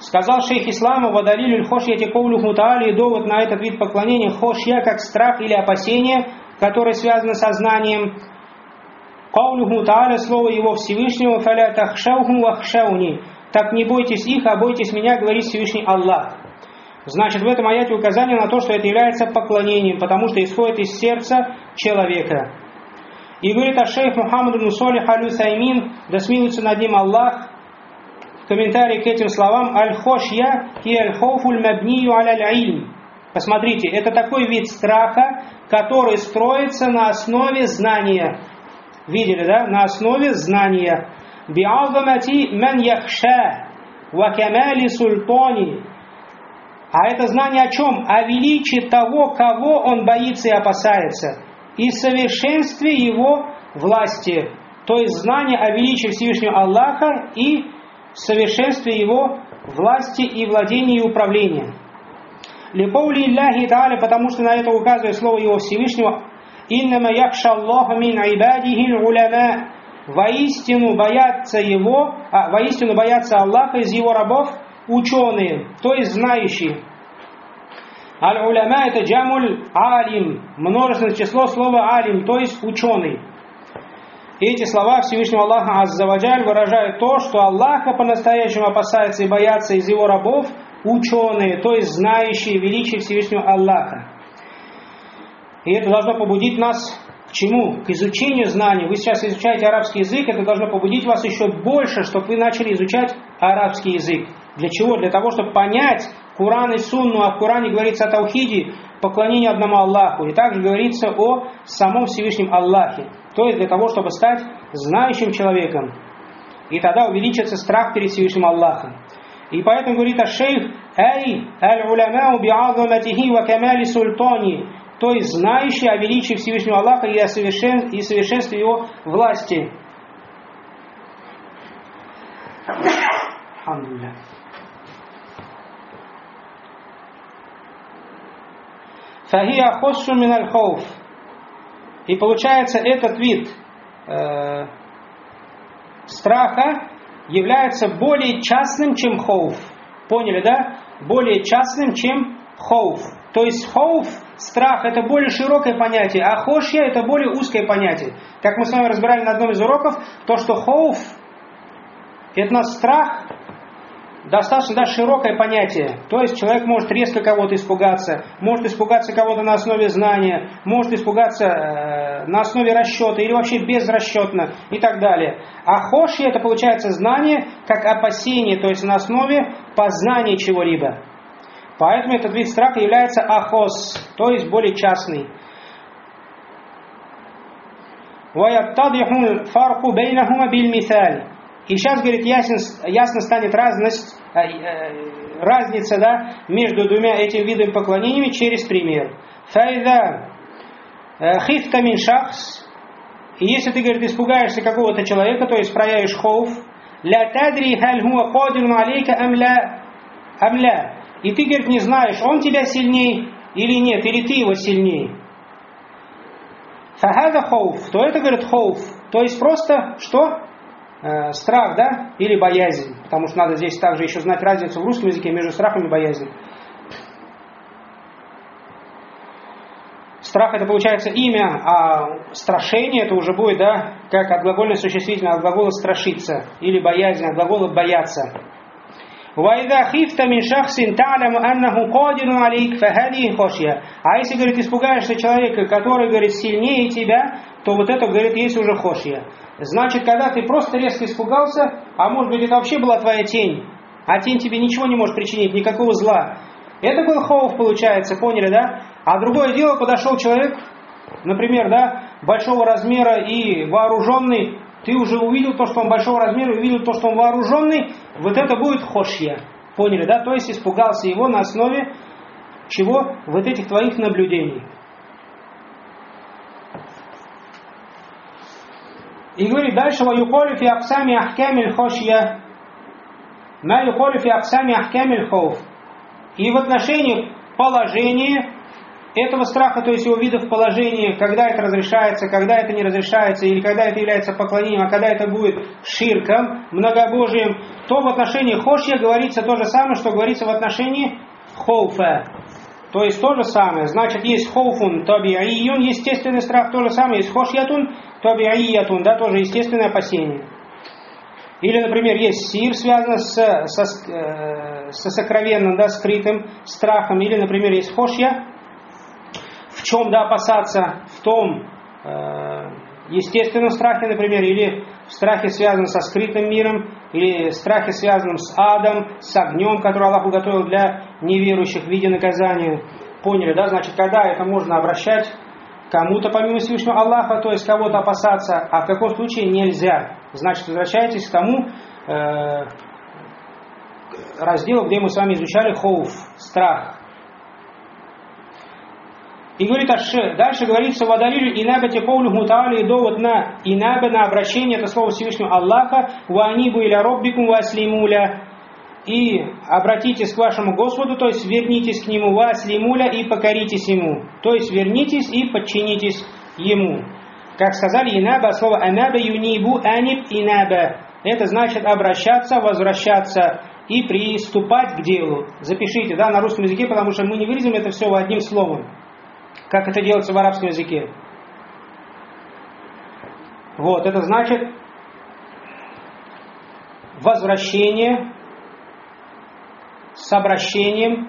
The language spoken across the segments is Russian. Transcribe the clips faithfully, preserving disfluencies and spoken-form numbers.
Сказал шейх ислама: «Вадалилюль хошьяти каулюху та'аля», и довод на этот вид поклонения хошья, как страх или опасение, которое связано со знанием. Каулюху та'аля, слово его Всевышнего: «Фаля тахшаухум вахшауни», так не бойтесь их, а бойтесь меня, говорит Всевышний Аллах. Значит, в этом аяте указание на то, что это является поклонением, потому что исходит из сердца человека. И говорит аш-шейх Мухаммад ибн Солих аль-Усаймин, да смилуется над ним Аллах, в комментарии к этим словам: «Аль-хошья и аль-хофуль мабнию аля-аль-илм». Посмотрите, это такой вид страха, который строится на основе знания. Видели, да? На основе знания. «Би'азамати ман яхша ва камали султани». А это знание о чем? О величии того, кого он боится и опасается, и совершенстве его власти. То есть знание о величии Всевышнего Аллаха и совершенстве его власти и владения и управления. Ликаули Аллахи та'аля, потому что на это указывает слово его Всевышнего: «Иннама яхша Аллаха мин ибадихи уляма». Воистину боятся его, а, воистину боятся Аллаха из его рабов ученые, то есть знающие. Аль-уляма — это джамуль алим, множественное число слова алим, то есть ученый. Эти слова Всевышнего Аллаха азза ва джаль выражают то, что Аллаха по-настоящему опасается и боятся из его рабов ученые, то есть знающие величие Всевышнего Аллаха. И это должно побудить нас к чему? К изучению знаний. Вы сейчас изучаете арабский язык, это должно побудить вас еще больше, чтобы вы начали изучать арабский язык. Для чего? Для того, чтобы понять Куран и Сунну. А в Коране говорится о таухиде, поклонении одному Аллаху. И также говорится о самом Всевышнем Аллахе. То есть для того, чтобы стать знающим человеком. И тогда увеличится страх перед Всевышним Аллахом. И поэтому говорит аш-шейх: «Ай аль-уламау би'азаматихи ва камали султани», то есть знающий о величии Всевышнего Аллаха и о совершен... и совершенстве его власти. Алхамдулилlah. Фахия хоссу мин аль-хауф. И получается, этот вид э, страха является более частным, чем хауф. Поняли, да? Более частным, чем хауф. То есть хауф, страх, это более широкое понятие, а хошья это более узкое понятие. Как мы с вами разбирали на одном из уроков, то, что хауф, это наш страх, достаточно да, широкое понятие. То есть человек может резко кого-то испугаться, может испугаться кого-то на основе знания, может испугаться э, на основе расчета или вообще безрасчетно и так далее. А хошья это получается знание как опасение, то есть на основе познания чего-либо. Поэтому этот вид страха является ахос, то есть более частный. И сейчас, говорит, ясно, ясно станет разность, разница да, между двумя этими видами поклонениями через пример. Файда хифта мин шахс. И если ты, говорит, испугаешься какого-то человека, то есть проявишь хауф, ля тадри халь хуа кадирун алейка амля амля. И ты, говорит, не знаешь, он тебя сильней или нет, или ты его сильней. Фахада хауф, то это, говорит, хауф. То есть просто что? Э, страх, да? Или боязнь. Потому что надо здесь также еще знать разницу в русском языке между страхом и боязнью. Страх это получается имя, а страшение это уже будет, да, как от глагольного существительного, от глагола страшиться. Или боязнь, от глагола бояться. وَإِذَا خِفْتَ مِنْ شَخْصٍ تَعْلَمُ أَنَّهُ قَادِرٌ عَلَيْكَ فَهَذِهِ خَشْيَةٌ. А если, говорит, испугаешься человека, который, говорит, сильнее тебя, то вот это, говорит, есть уже хошья. Значит, когда ты просто резко испугался, а может быть, это вообще была твоя тень, а тень тебе ничего не может причинить, никакого зла. Это был хауф, получается, поняли, да? А другое дело, подошел человек, например, да, большого размера и вооруженный, ты уже увидел то, что он большого размера, увидел то, что он вооруженный, вот это будет хошья. Поняли, да? То есть испугался его на основе чего? Вот этих твоих наблюдений. И говорит дальше: وَيُقَالُ فِي أَقْسَامِ أَحْكَامِ الْخَشْيَةِ مَا يُقَالُ فِي أَقْسَامِ أَحْكَامِ الْخَوْفِ. И в отношении положения этого страха, то есть его видов положения, когда это разрешается, когда это не разрешается, или когда это является поклонением, а когда это будет ширком, многобожием, то в отношении хошья говорится то же самое, что говорится в отношении хоуфа. То есть то же самое. Значит, есть хоуфун таби'ийюн, естественный страх, то же самое. Есть хошьятун таби'ийятун, да, тоже естественное опасение. Или, например, есть сир, связанный с, со, э, со сокровенным, да, скрытым страхом. Или, например, есть хошья. В чем, да, опасаться? В том э, естественном страхе, например, или в страхе, связанном со скрытым миром, или в страхе, связанном с адом, с огнем, который Аллах уготовил для неверующих в виде наказания. Поняли, да? Значит, когда это можно обращать кому-то помимо Всевышнего Аллаха, то есть кого-то опасаться, а в каком случае нельзя. Значит, возвращайтесь к тому э, разделу, где мы с вами изучали хоуф, страх. И говорит, дальше говорится, «Вадалилю инабати коулюху та'али», и довод на инаба, на обращение, это слово Всевышнего Аллаха, «Ва анибу иля роббикум ва аслимуля», и обратитесь к вашему Господу, то есть вернитесь к Нему, «Ва аслимуля», и покоритесь Ему, то есть вернитесь и подчинитесь Ему. Как сказали, инаба, слово анаба юнибу аниб инаба, это значит обращаться, возвращаться и приступать к делу. Запишите, да, на русском языке, потому что мы не выразим это все одним словом. Как это делается в арабском языке? Вот, это значит возвращение с обращением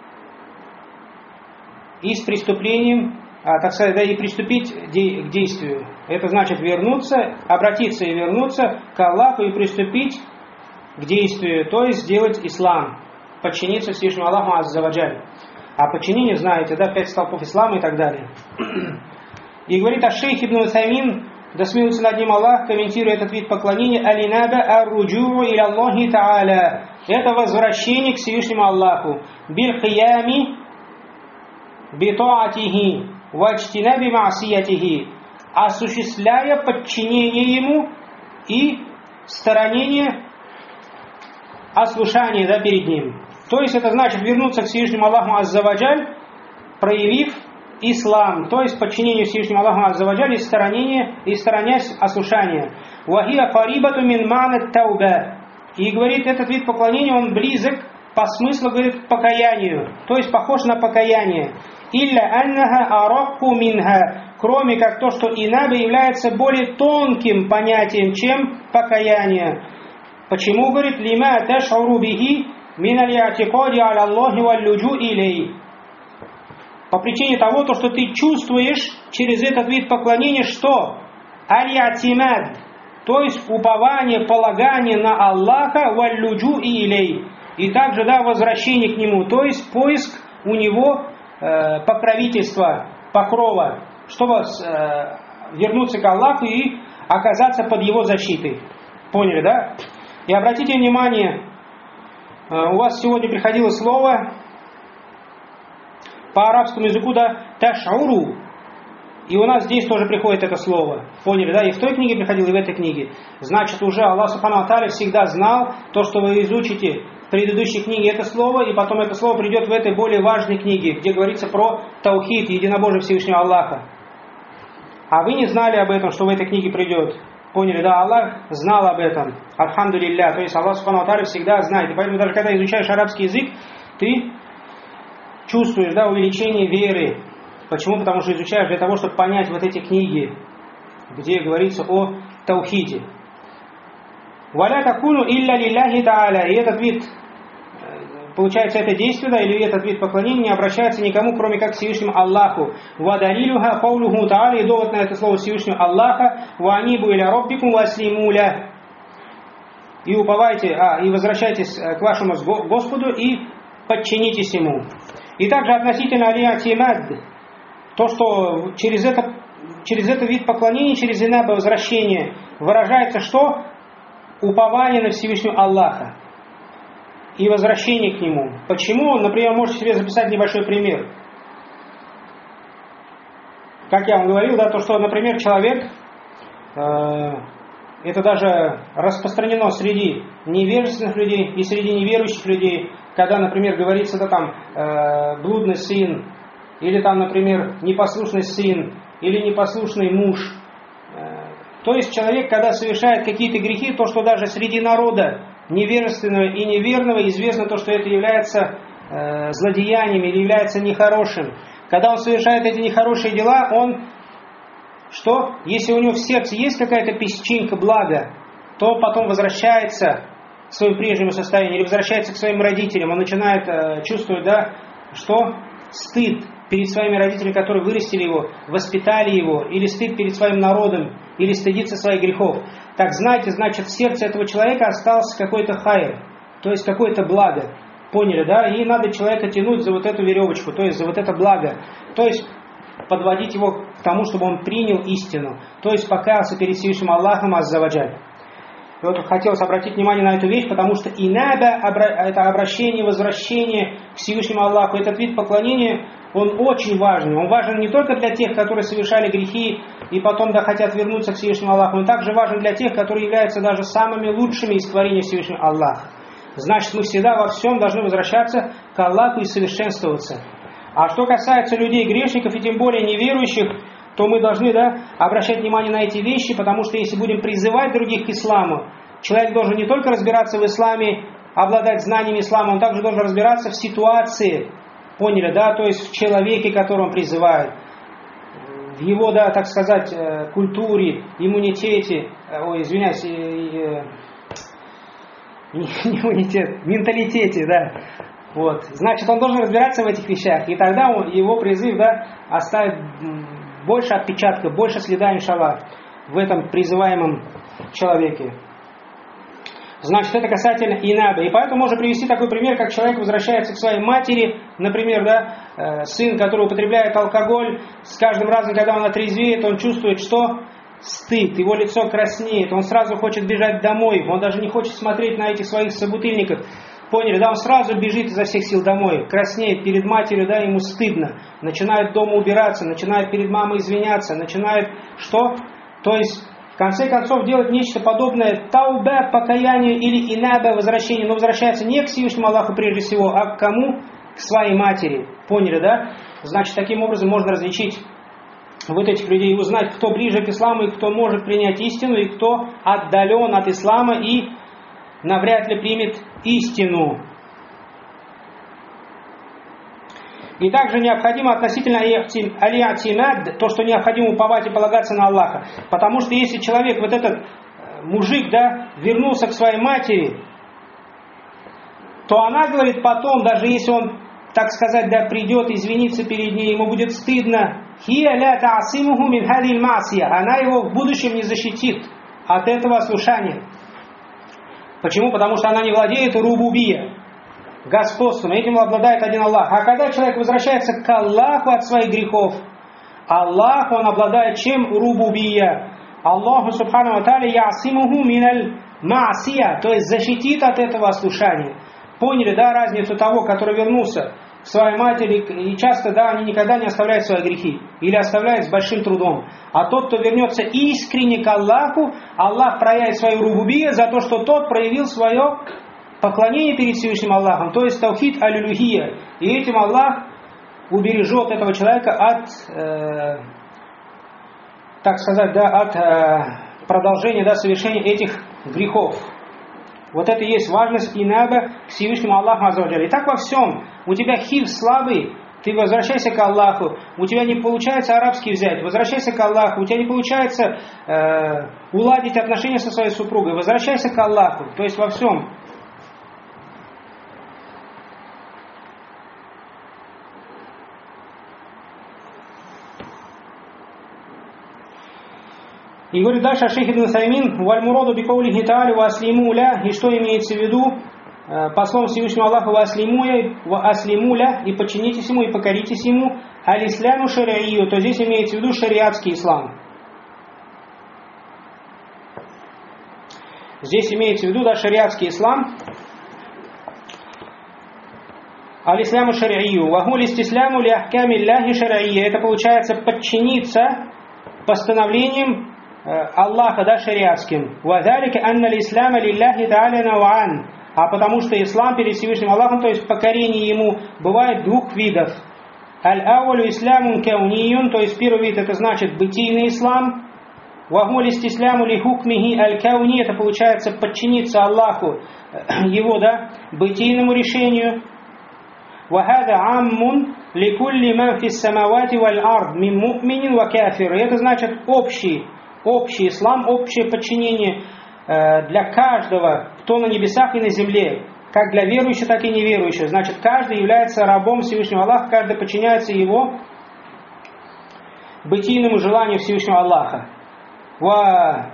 и с преступлением, а, так сказать, да, и приступить к действию. Это значит вернуться, обратиться и вернуться к Аллаху и приступить к действию, то есть сделать ислам, подчиниться Всевышнему Аллаху азза ва джаль. А подчинение, знаете, да, пять столпов ислама и так далее. И говорит аш-шейх ибн Усаймин, да смилуется над ним Аллах, комментируя этот вид поклонения, алинаба ар-руджу иля Аллахи та'аля. Это возвращение к Всевышнему Аллаху. Биль-хиями би-та'атихи ваджтинаби ма'сиятихи. Осуществляя подчинение Ему и сторонение ослушания, да, перед Ним. То есть это значит вернуться к Всевышнему Аллаху азза ва джаль, проявив ислам, то есть подчинение Всевышнему Аллаху азза ва джаль и сторонение, и сторонясь ослушания. Вахия карибату мин ма'на тауба. И говорит, этот вид поклонения, он близок по смыслу, говорит, к покаянию, то есть похож на покаяние. Илля аннаха аракку минха, кроме как то, что инаба является более тонким понятием, чем покаяние. Почему, говорит, лима таш'уру бихи мин аль-и'тикади аля Аллахи валь-луджу илей. По причине того, то, что ты чувствуешь через этот вид поклонения, что? Аль-и'тимад, то есть упование, полагание на Аллаха валь-луджу илей. И также, да, возвращение к Нему, то есть поиск у Него э, покровительства, покрова, чтобы э, вернуться к Аллаху и оказаться под Его защитой. Поняли, да? И обратите внимание, у вас сегодня приходило слово по арабскому языку, да, таш'уру. И у нас здесь тоже приходит это слово. Поняли, да? И в той книге приходило, и в этой книге. Значит, уже Аллах Субхану ва Тааля всегда знал то, что вы изучите в предыдущей книге это слово, и потом это слово придет в этой более важной книге, где говорится про таухид, единобожие Всевышнего Аллаха. А вы не знали об этом, что в этой книге придет. Поняли, да? Аллах знал об этом. Альхамдулилля. То есть Аллах Субхану ва Тааля всегда знает. И поэтому даже когда изучаешь арабский язык, ты чувствуешь, да, увеличение веры. Почему? Потому что изучаешь для того, чтобы понять вот эти книги, где говорится о таухиде. Валя такуну илля лилляхи та'аля. И этот вид, получается, это действие, да, или этот вид поклонения не обращается никому, кроме как Всевышнему Аллаху. Вадалилюха каулюху та'аля. И довод на это слово Всевышнего Аллаха. Ва анибу иля роббикум ва аслимуля. И уповайте, а, и возвращайтесь к вашему Господу и подчинитесь Ему. И также относительно алиатимад, то, что через это, через это вид поклонения, через инаба возвращение выражается что? Упование на Всевышнего Аллаха и возвращение к Нему. Почему? Например, можете себе записать небольшой пример. Как я вам говорил, да, то, что, например, человек, э, это даже распространено среди невежественных людей и среди неверующих людей, когда, например, говорится, да, там, э, блудный сын или там, например, непослушный сын, или непослушный муж. То есть человек, когда совершает какие-то грехи, то, что даже среди народа невежественного и неверного известно то, что это является э, злодеянием или является нехорошим. Когда он совершает эти нехорошие дела, он, что? Если у него в сердце есть какая-то песчинка блага, то он потом возвращается к своему прежнему состоянию или возвращается к своим родителям. Он начинает э, чувствовать, да, что? Стыд перед своими родителями, которые вырастили его, воспитали его, или стыд перед своим народом, или стыдиться своих грехов. Так знаете, значит, в сердце этого человека остался какой-то хайр, то есть какое-то благо. Поняли, да? И надо человека тянуть за вот эту веревочку, то есть за вот это благо. То есть подводить его к тому, чтобы он принял истину. То есть покаялся перед Всевышним Аллахом Азза ва Джаль. И вот хотелось обратить внимание на эту вещь, потому что инаба, это обращение, возвращение к Всевышнему Аллаху, этот вид поклонения, он очень важный. Он важен не только для тех, которые совершали грехи и потом да, хотят вернуться к Всевышнему Аллаху, он также важен для тех, которые являются даже самыми лучшими из творений Всевышнего Аллаха. Значит, мы всегда во всем должны возвращаться к Аллаху и совершенствоваться. А что касается людей грешников и тем более неверующих, то мы должны да, обращать внимание на эти вещи, потому что если будем призывать других к исламу, человек должен не только разбираться в исламе, обладать знаниями ислама, он также должен разбираться в ситуации, поняли, да, то есть в человеке, которого он призывает, в его, да, так сказать, культуре, иммунитете, ой, извиняюсь, не иммунитет, менталитете, да. Вот. Значит, он должен разбираться в этих вещах, и тогда он, его призыв да, оставит больше отпечатка, больше следа, иншаллах, в этом призываемом человеке. Значит, это касательно инабы. И поэтому можно привести такой пример, как человек возвращается к своей матери, например, да, э, сын, который употребляет алкоголь, с каждым разом, когда он отрезвеет, он чувствует, что стыд, его лицо краснеет, он сразу хочет бежать домой, он даже не хочет смотреть на этих своих собутыльников. Поняли, да, он сразу бежит изо всех сил домой, краснеет перед матерью, да, ему стыдно, начинает дома убираться, начинает перед мамой извиняться, начинает что? То есть, в конце концов, делать нечто подобное таубе, покаяние или инаба, возвращение, но возвращается не к Всевышнему Аллаху прежде всего, а к кому? К своей матери. Поняли, да? Значит, таким образом можно различить вот этих людей и узнать, кто ближе к исламу и кто может принять истину, и кто отдален от ислама и навряд ли примет истину. И также необходимо относительно алиатимад, то, что необходимо уповать и полагаться на Аллаха. Потому что если человек, вот этот мужик, да, вернулся к своей матери, то она говорит потом, даже если он, так сказать, да, придет извиниться перед ней, ему будет стыдно, она его в будущем не защитит от этого ослушания. Почему? Потому что она не владеет рубубия, господством. Этим обладает один Аллах. А когда человек возвращается к Аллаху от своих грехов, Аллах, он обладает чем? Рубубия. Аллаху субхану ва тааля ясимуху миналь маасия, то есть защитит от этого ослушания. Поняли, да, разницу того, который вернулся к своей матери, и часто, да, они никогда не оставляют свои грехи, или оставляют с большим трудом. А тот, кто вернется искренне к Аллаху, Аллах проявит свою рубубию за то, что тот проявил свое поклонение перед Всевышним Аллахом, то есть таухид аль-улюхия. И этим Аллах убережет этого человека от, э, так сказать, да, от э, продолжения, да, совершения этих грехов. Вот это и есть важность инаба к Всевышнему Аллаху Азза ва Джаль. И так во всем. У тебя хив слабый, ты возвращайся к Аллаху. У тебя не получается арабский взять, возвращайся к Аллаху. У тебя не получается э, уладить отношения со своей супругой, возвращайся к Аллаху. То есть во всем. И говорит дальше шейх Ибн Усаймин, «Валь-муроду бикаулихи та'аля ва аслимуля», и что имеется в виду по словам Всевышнего Аллаха, «ва аслимуля», и подчинитесь ему, и покоритесь ему, «аль-исламу шари'ию», то здесь имеется в виду шариатский ислам. Здесь имеется в виду, да, шариатский ислам. «Аль-исламу шари'ию», «ва гуль истисляму ли ахками лляхи шари'ия», это получается подчиниться постановлением Аллаха, да, шариатским. وَذَلِكَ أَنَّ الْإِسْلَامَ لِلَّهِ تَعَالَى نَوْعًا. А потому что ислам перед Всевышним Аллахом, то есть покорение ему, бывает двух видов. Аль-ауалю исламун кауниюн, то есть первый вид это значит бытийный ислам. Вахмуль истисляму ли хукмихи аль-кауни, это получается подчиниться Аллаху, его, да, бытийному решению. Вахада аммун ли кулли ман фис самавати валь ард мин му'минин ва кафир. Это значит общий, общий ислам, общее подчинение для каждого, кто на небесах и на земле. Как для верующих, так и неверующих. Значит, каждый является рабом Всевышнего Аллаха, каждый подчиняется его бытийному желанию Всевышнего Аллаха. Ва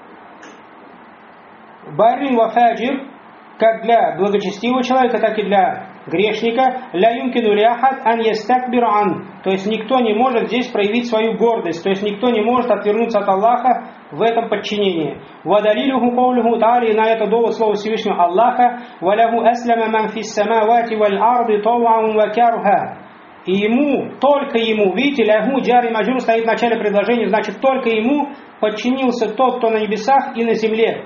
баррин ва фаджир, как для благочестивого человека, так и для грешника. Ля юмкину ляхад ан ястакбир ан. То есть никто не может здесь проявить свою гордость. То есть никто не может отвернуться от Аллаха в этом подчинении. Вадалилюху каулюху та'али, на это довод слова Всевышнего Аллаха. Валяху аслама ман фис самавати валь арды тауан ва карха. И ему, только ему, видите, лягу джари маджур стоит в начале предложения, значит, только ему подчинился тот, кто на небесах и на земле.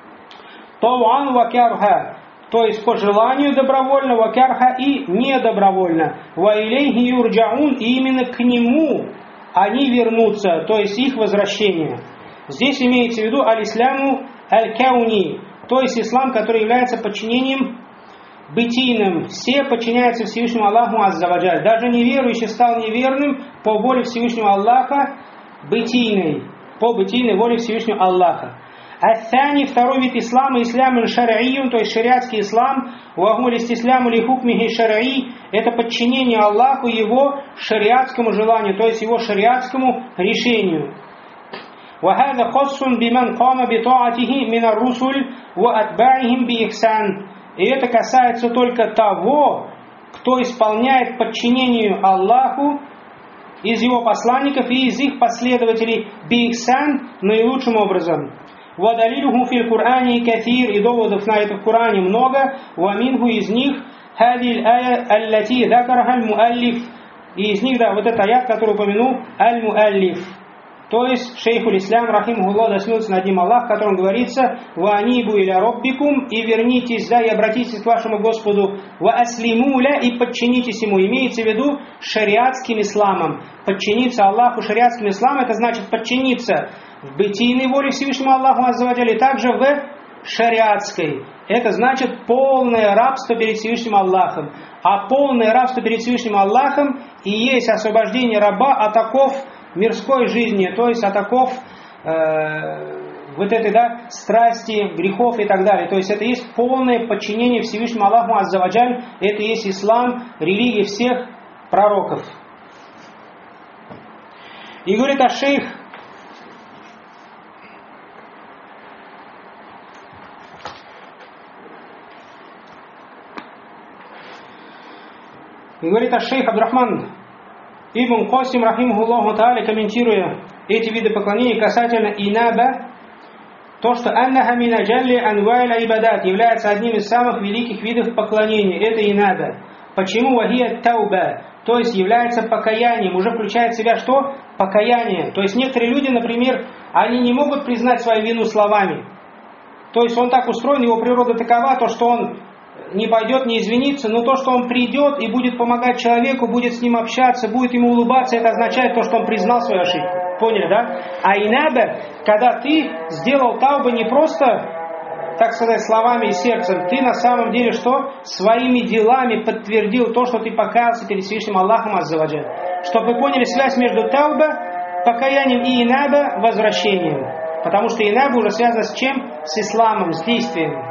Тауан ва карха. То есть по желанию добровольно, ва карха, и недобровольно. Ва илейхи юрджаун, и именно к нему они вернутся, то есть их возвращение. Здесь имеется в виду аль-исляму аль-кауни, то есть ислам, который является подчинением бытийным. Все подчиняются Всевышнему Аллаху азза ва джаль. Даже неверующий стал неверным по воле Всевышнего Аллаха бытийной, по бытийной воле Всевышнего Аллаха. Ат-тани, второй вид ислама, ислам шар'ийюн, то есть шариатский ислам, вагуль истисляму ли хукмихи шар'ий, это подчинение Аллаху его шариатскому желанию, то есть его шариатскому решению. وهذا خاص بمن قام بطاعته من الرسل وأتباعهم بإحسان. И это касается только того, кто исполняет подчинению Аллаху из его посланников и из их последователей биихсан наилучшим образом. وَدَلِلُهُ فِي الْقُرْآنِ كَثِيرٌ, и доводов на это в Коране много. وَمِنْهُ, из них هذه الآية التي ذكرها المؤلف, и из них, да, вот этот аят, который упомянул аль-муаллиф. То есть шейхуль ислам, рахимахуллах, да смилуется над ним Аллах, в котором говорится: «Ва анибу иля роббикум», и вернитесь, да, и обратитесь к вашему Господу, «Ва аслиму ля», и подчинитесь ему. Имеется в виду шариатским исламом. Подчиниться Аллаху шариатским исламом, это значит подчиниться в бытийной воле Всевышнему Аллаху азза ва джаль, и также в шариатской. Это значит полное рабство перед Всевышним Аллахом. А полное рабство перед Всевышним Аллахом и есть освобождение раба от оков мирской жизни, то есть от оков э, вот этой, да, страсти, грехов и так далее. То есть это есть полное подчинение Всевышнему Аллаху азза ва джаль. Это есть ислам, религия всех пророков. И говорит аш-шейх: И говорит аш-шейх Абдурахман Ибн Касим, рахимахуллаху та'аля, комментируя эти виды поклонения касательно инаба, то, что аннаха мин аджалли анва'иль ибадат, является одним из самых великих видов поклонения. Это инаба. Почему? Вахия тауба, то есть является покаянием. Уже включает в себя что? Покаяние. То есть некоторые люди, например, они не могут признать свою вину словами. То есть он так устроен, его природа такова, то, что он не пойдет, не извинится, но то, что он придет и будет помогать человеку, будет с ним общаться, будет ему улыбаться, это означает то, что он признал свою ошибку. Поняли, да? А инаба, когда ты сделал таубу не просто, так сказать, словами и сердцем, ты на самом деле что? Своими делами подтвердил то, что ты покаялся перед Всевышним Аллахом азза ва джаль. Чтобы вы поняли связь между тауба, покаянием, и инаба, возвращением. Потому что инаба уже связана с чем? С исламом, с действием.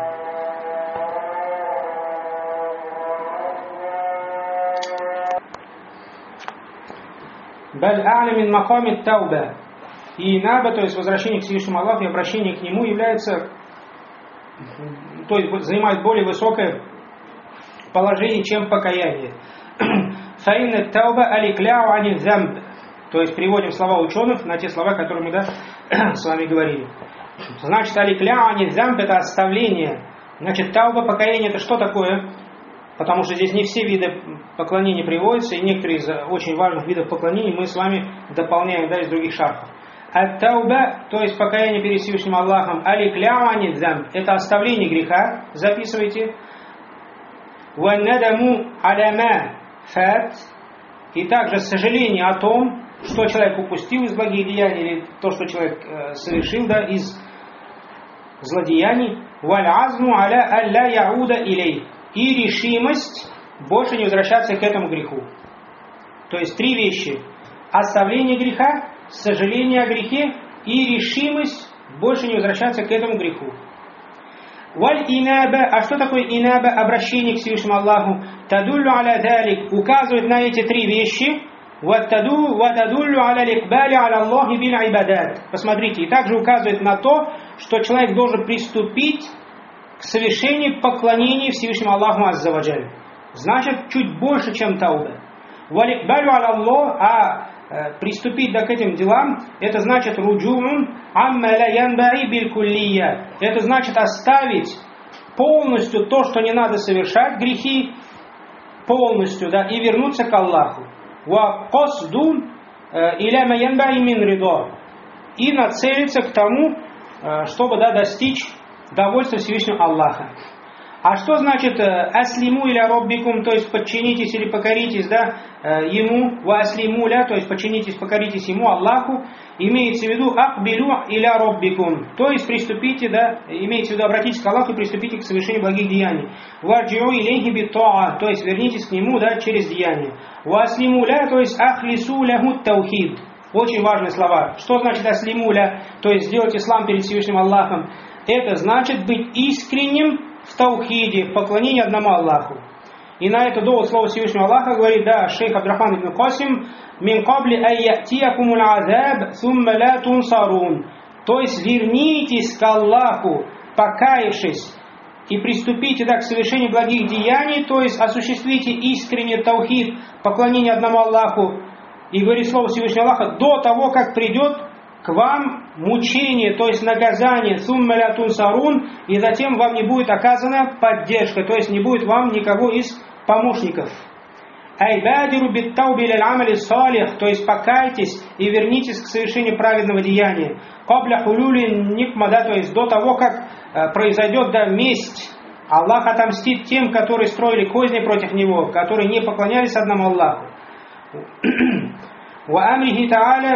Баль а'ля мин маками тауба. И инаба, то есть возвращение к Всевышнему Аллаху и обращение к Нему, является, то есть занимает более высокое положение, чем покаяние. Фаинна тауба аликляу ани замб. То есть переводим слова ученых на те слова, которые мы, да, с вами говорили. Значит, аликляу ани замб — это оставление. Значит, тауба, покаяние — это что такое? Потому что здесь не все виды поклонения приводятся, и некоторые из очень важных видов поклонения мы с вами дополняем, да, из других шархов. Ат-тауба, то есть покаяние перед Всевышним Аллахом, аликляу ани замб, это оставление греха, записывайте. Ва надаму аляма фат, и также сожаление о том, что человек упустил из благих деяний, или то, что человек э, совершил, да, из злодеяний. Валь азму аля алля яуда илей. И решимость больше не возвращаться к этому греху. То есть три вещи: оставление греха, сожаление о грехе и решимость больше не возвращаться к этому греху. Валь инаба, а что такое инаба? Обращение к Всевышнему Аллаху. Тадуллю аля далик, указывает на эти три вещи. Ватадуллю аля ликбали аля Аллахи бил ибадат. Посмотрите, и также указывает на то, что человек должен приступить к совершению поклонения Всевышнему Аллаху азза ва джаль. Значит, чуть больше, чем тауба. Валикбалю аля Аллах, а э, приступить да, к этим делам, это значит руджуун амма ла янбаи биль куллия. Это значит оставить полностью то, что не надо совершать, грехи, полностью, да, и вернуться к Аллаху. Ва касду иля ма янбаи мин ридо. И нацелиться к тому, чтобы, да, достичь довольства Всевышнего Аллаха. А что значит аслиму иля роббикум, то есть подчинитесь или покоритесь, да, ему, ва аслиму ля, то есть подчинитесь, покоритесь ему, Аллаху, имеется в виду акбилю иля роббикум, то есть приступите, да, имеется в виду обратитесь к Аллаху и приступите к совершению благих деяний. Варджиу илейхи биттаа, то есть вернитесь к нему, да, через деяние. Ва аслиму ля, то есть ахлису лягу таухид. Очень важные слова. Что значит аслиму ля, то есть сделать ислам перед Всевышним Аллахом? Это значит быть искренним в таухиде, в поклонении одному Аллаху. И на это довод слова Всевышнего Аллаха говорит, да, шейх Абдрахман ибн Касим, «Мин кабли айятиякумул азаб, сумма ла тунсарун». То есть вернитесь к Аллаху, покаявшись, и приступите, да, к совершению благих деяний, то есть осуществите искренний таухид, поклонение одному Аллаху. И говорит слово Всевышнего Аллаха, до того, как придет к вам мучение, то есть наказание, сумма ля тунсарун, и затем вам не будет оказана поддержка, то есть не будет вам никого из помощников. Айбадиру биттауби лиль амали салих, то есть покайтесь и вернитесь к совершению праведного деяния. Кабля хулюли никмада, то есть до того, как э, произойдет, да, месть. Аллах отомстит тем, которые строили козни против него, которые не поклонялись одному Аллаху. وأمره تعالى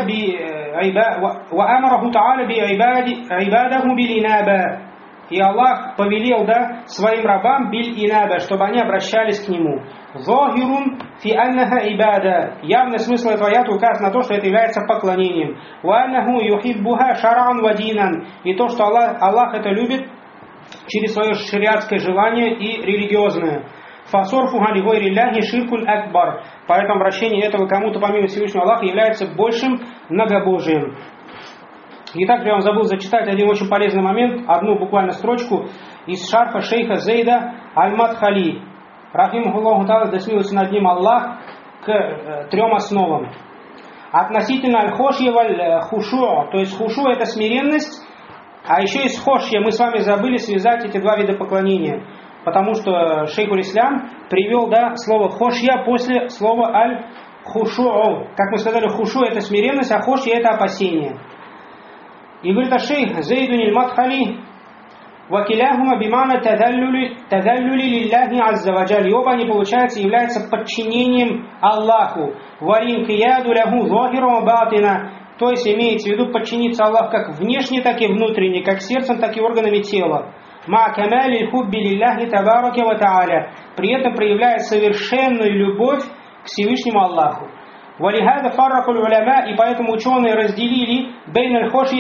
وأمره تعالى بعباده بالإنابة. И Аллах повелел, да, своим рабам биль инаба, чтобы они обращались к нему. Захирун фи аннаха ибада. Явный смысл этого аята указывает на то, что это является поклонением. Ва аннаху юхиббуха шар'ан ва динан. И то, что Аллах, Аллах это любит через свое шариатское желание и религиозное. Фасорфуха ли гойри ляхи ширкун акбар. Поэтому обращение этого кому-то помимо Всевышнего Аллаха является большим многобожием. И также я вам забыл зачитать один очень полезный момент, одну буквально строчку из шарфа шейха Зейда Аль-Мадхали. Рахимахуллаху та'ала, да смилуется над ним Аллах, к э, трем основам. Относительно аль-хошья валь-хушу, то есть хушу это смиренность, а еще из хошья мы с вами забыли связать эти два вида поклонения. Потому что шейхуль Ислам привел, да, слово хошья после слова аль-хушу. Как мы сказали, хушу это смиренность, а хошья это опасение. И говорит а шейх Зейдун аль-Мадхали, вакиляхума бимана тазаллюли лилляхи азза ва джаль. И оба они, получается, являются подчинением Аллаху. Варин кияду ляху захиру батина. То есть имеется в виду подчиниться Аллаху как внешне, так и внутренне, как сердцем, так и органами тела. Ма камали хубби лилляхи табарака ва тааля. При этом проявляет совершенную любовь к Всевышнему Аллаху. Валихада фарракуль уляма, и поэтому ученые разделили бейн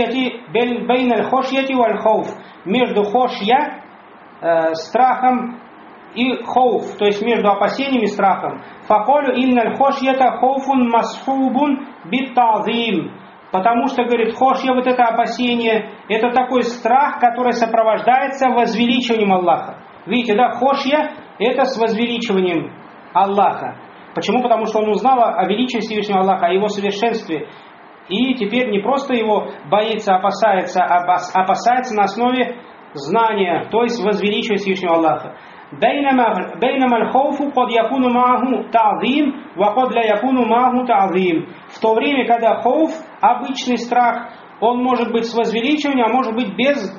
аль-хошьяти валь хауф, между хошья, э, страхом, и хауф, то есть между опасением и страхом. Факолю инна аль-хошьята хауфун масхубун биттазим. Потому что, говорит, хошья, вот это опасение, это такой страх, который сопровождается возвеличиванием Аллаха. Видите, да, хошья это с возвеличиванием Аллаха. Почему? Потому что он узнал о величии Всевышнего Аллаха, о его совершенстве. И теперь не просто его боится, опасается, а опасается на основе знания, то есть возвеличивания Всевышнего Аллаха. بينما الخوف قد يكون معه تعظيم وقد لا يكون معه تعظيم. В то время, когда хауф, обычный страх, он может быть с возвеличиванием, а может быть без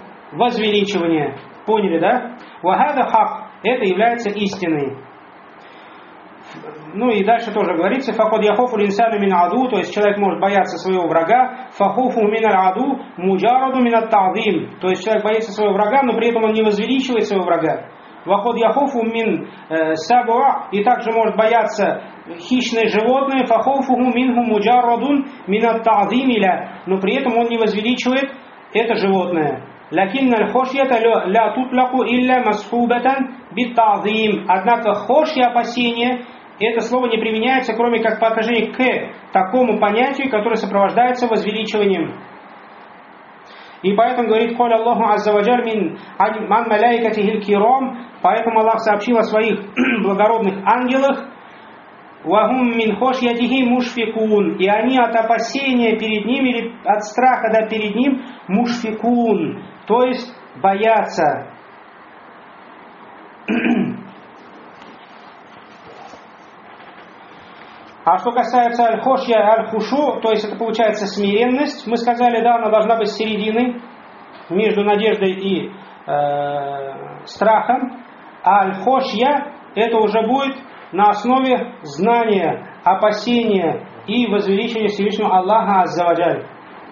возвеличивания. Поняли, да? وهذا حق, это является истиной. Ну и дальше тоже говорится, фаход яхофу линсану мин аду, то есть человек может бояться своего врага, фахуфу мин аду муджараду мин ат-та'зим, то есть человек боится своего врага, но при этом он не возвеличивает своего врага. Ваход яхофу мин сабуа, и также может бояться хищное животное, фахуфу минху муджарадун мин ат-та'зимиля, но при этом он не возвеличивает это животное. Лакинна аль-хошьята ля тутлаку илля масхубатан бит-та'зим. Однако хошья, опасение, это слово не применяется, кроме как по отношению к такому понятию, которое сопровождается возвеличиванием. И поэтому говорит: «Коля Аллаху азза ва джаль мин ман малайкатихил кирам», поэтому Аллах сообщил о своих благородных ангелах: «Вахум мин хошьятихи мушфикун», и они от опасения перед ним или от страха да, перед ним мушфикун, то есть боятся. А что касается аль-хошья, аль-хушу, то есть это получается смиренность, мы сказали, да, она должна быть серединой между надеждой и э, страхом, а аль-хошья это уже будет на основе знания, опасения и возвеличения Всевышнего Аллаха азза ва джаль.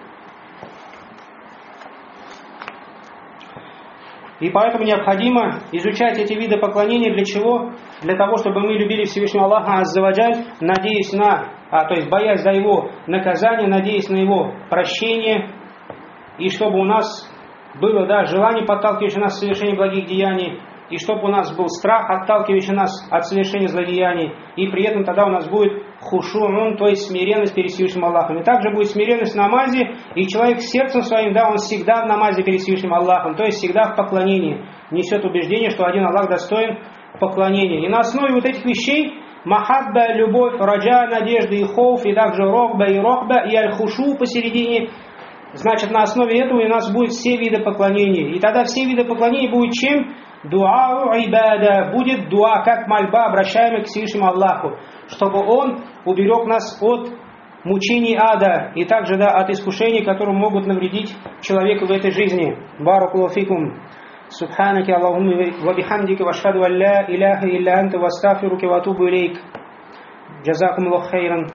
И поэтому необходимо изучать эти виды поклонения. Для чего? Для того, чтобы мы любили Всевышнего Аллаха азза ва джаль, надеясь на, а, то есть боясь за Его наказание, надеясь на Его прощение, и чтобы у нас было, да, желание, подталкивающее нас к совершению благих деяний, и чтобы у нас был страх, отталкивающий нас от совершения злодеяний, и при этом тогда у нас будет хушу'ун, то есть смиренность перед Всевышним Аллахом. И также будет смиренность в намазе, и человек сердцем своим, да, он всегда в намазе перед Всевышним Аллахом, то есть всегда в поклонении, несет убеждение, что один Аллах достоин поклонения. И на основе вот этих вещей махабба, любовь, раджа, надежда и хоуф, и также рохба и рохба, и аль-хушу посередине, значит, на основе этого у нас будут все виды поклонения. И тогда все виды поклонения будут чем? Дуа ибада, будет дуа, как мольба, обращаемая к Всевышнему Аллаху, чтобы Он уберег нас от мучений ада и также, да, от искушений, которые могут навредить человеку в этой жизни. Баракаллаху фикум. Субханака Аллахумма ва бихамдика ва ашхаду ан ла иляха илля анта ва астагфирука ва атубу илейк. Джазакумуллаху хайран.